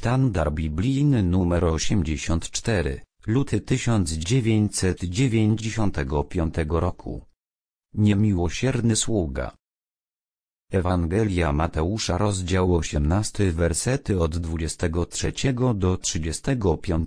Sztandar biblijny nr 84, luty 1995 roku. Niemiłosierny sługa. Ewangelia Mateusza, rozdział 18, wersety od 23 do 35.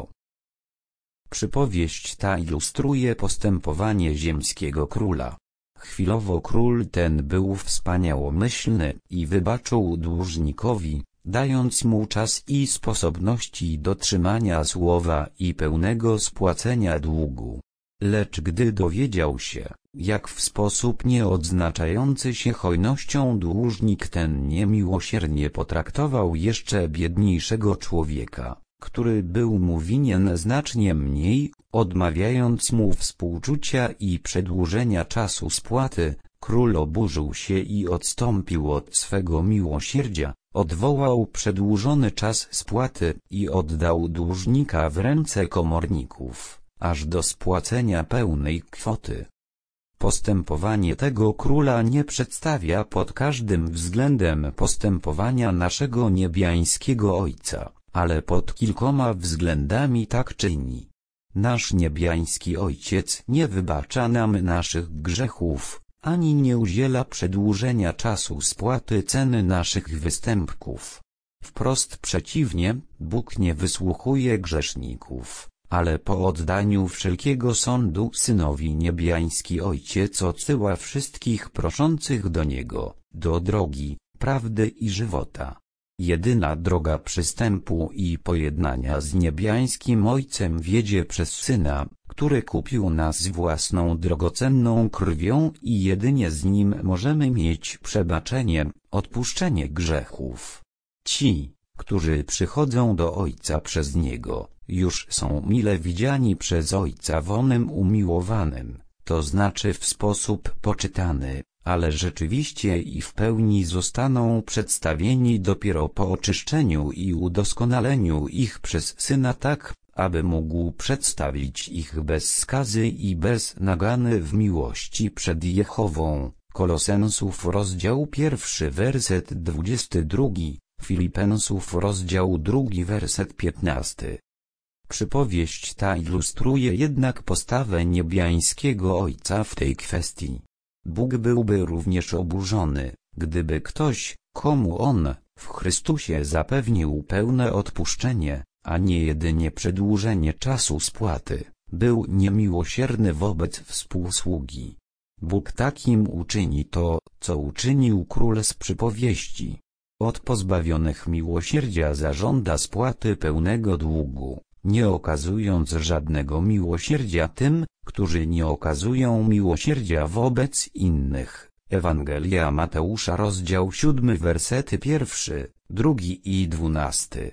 Przypowieść ta ilustruje postępowanie ziemskiego króla. Chwilowo król ten był wspaniałomyślny i wybaczył dłużnikowi, dając mu czas i sposobności dotrzymania słowa i pełnego spłacenia długu. Lecz gdy dowiedział się, jak w sposób nieodznaczający się hojnością dłużnik ten niemiłosiernie potraktował jeszcze biedniejszego człowieka, który był mu winien znacznie mniej, odmawiając mu współczucia i przedłużenia czasu spłaty, król oburzył się i odstąpił od swego miłosierdzia, odwołał przedłużony czas spłaty i oddał dłużnika w ręce komorników, aż do spłacenia pełnej kwoty. Postępowanie tego króla nie przedstawia pod każdym względem postępowania naszego niebiańskiego Ojca, ale pod kilkoma względami tak czyni. Nasz niebiański Ojciec nie wybacza nam naszych grzechów, ani nie udziela przedłużenia czasu spłaty ceny naszych występków. Wprost przeciwnie, Bóg nie wysłuchuje grzeszników, ale po oddaniu wszelkiego sądu Synowi niebiański Ojciec odsyła wszystkich proszących do Niego, do drogi, prawdy i żywota. Jedyna droga przystępu i pojednania z niebiańskim Ojcem wiedzie przez Syna, który kupił nas własną drogocenną krwią i jedynie z Nim możemy mieć przebaczenie, odpuszczenie grzechów. Ci, którzy przychodzą do Ojca przez Niego, już są mile widziani przez Ojca w onym umiłowanym, to znaczy w sposób poczytany, ale rzeczywiście i w pełni zostaną przedstawieni dopiero po oczyszczeniu i udoskonaleniu ich przez Syna tak, aby mógł przedstawić ich bez skazy i bez nagany w miłości przed Jehową. Kolosensów rozdział 1 werset 22, Filipensów rozdział 2 werset 15. Przypowieść ta ilustruje jednak postawę niebiańskiego Ojca w tej kwestii. Bóg byłby również oburzony, gdyby ktoś, komu On, w Chrystusie zapewnił pełne odpuszczenie, a nie jedynie przedłużenie czasu spłaty, był niemiłosierny wobec współsługi. Bóg takim uczyni to, co uczynił król z przypowieści. Od pozbawionych miłosierdzia zażąda spłaty pełnego długu, nie okazując żadnego miłosierdzia tym, którzy nie okazują miłosierdzia wobec innych. Ewangelia Mateusza, rozdział 7, wersety 1, 2 i 12.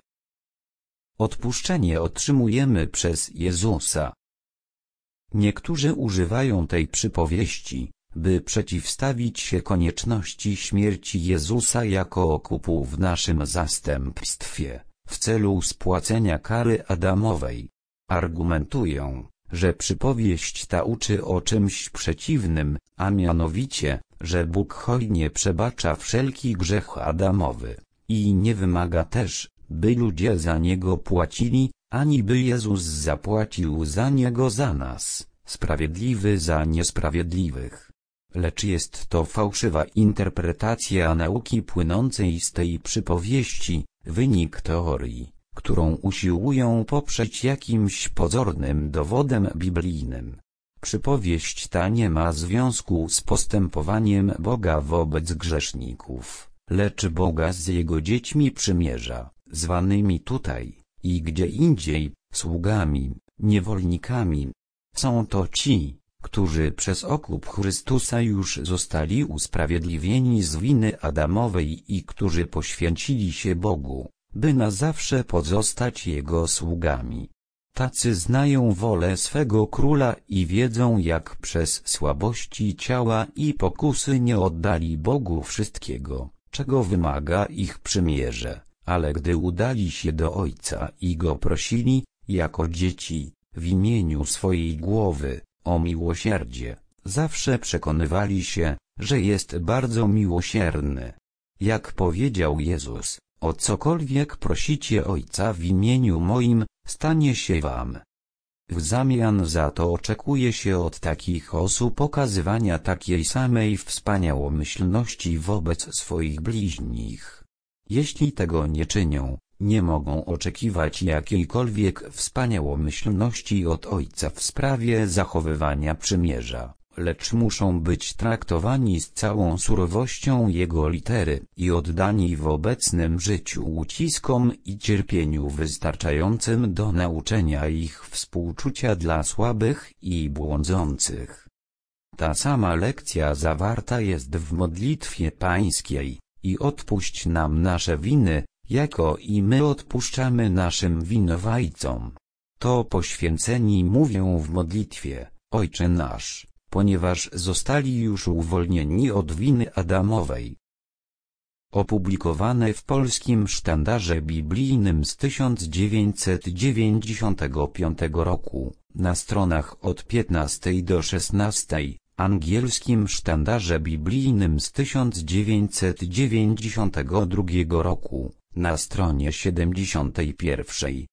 Odpuszczenie otrzymujemy przez Jezusa. Niektórzy używają tej przypowieści, by przeciwstawić się konieczności śmierci Jezusa jako okupu w naszym zastępstwie, w celu spłacenia kary Adamowej. Argumentują, że przypowieść ta uczy o czymś przeciwnym, a mianowicie, że Bóg hojnie przebacza wszelki grzech Adamowy, i nie wymaga też, by ludzie za niego płacili, ani by Jezus zapłacił za niego za nas, sprawiedliwy za niesprawiedliwych. Lecz jest to fałszywa interpretacja nauki płynącej z tej przypowieści, wynik teorii, którą usiłują poprzeć jakimś pozornym dowodem biblijnym. Przypowieść ta nie ma związku z postępowaniem Boga wobec grzeszników, lecz Boga z Jego dziećmi przymierza, zwanymi tutaj i gdzie indziej sługami, niewolnikami. Są to ci, którzy przez okup Chrystusa już zostali usprawiedliwieni z winy Adamowej i którzy poświęcili się Bogu, by na zawsze pozostać Jego sługami. Tacy znają wolę swego króla i wiedzą, jak przez słabości ciała i pokusy nie oddali Bogu wszystkiego, czego wymaga ich przymierze, ale gdy udali się do Ojca i Go prosili, jako dzieci, w imieniu swojej głowy, o miłosierdzie, zawsze przekonywali się, że jest bardzo miłosierny. Jak powiedział Jezus, O cokolwiek prosicie Ojca w imieniu moim, stanie się wam. W zamian za to oczekuje się od takich osób okazywania takiej samej wspaniałomyślności wobec swoich bliźnich. Jeśli tego nie czynią, nie mogą oczekiwać jakiejkolwiek wspaniałomyślności od Ojca w sprawie zachowywania przymierza, lecz muszą być traktowani z całą surowością Jego litery i oddani w obecnym życiu uciskom i cierpieniu wystarczającym do nauczenia ich współczucia dla słabych i błądzących. Ta sama lekcja zawarta jest w modlitwie pańskiej: i odpuść nam nasze winy, jako i my odpuszczamy naszym winowajcom. To poświęceni mówią w modlitwie: Ojcze nasz, ponieważ zostali już uwolnieni od winy Adamowej. Opublikowane w Polskim Sztandarze Biblijnym z 1995 roku, na stronach od 15 do 16, Angielskim Sztandarze Biblijnym z 1992 roku, na stronie 71.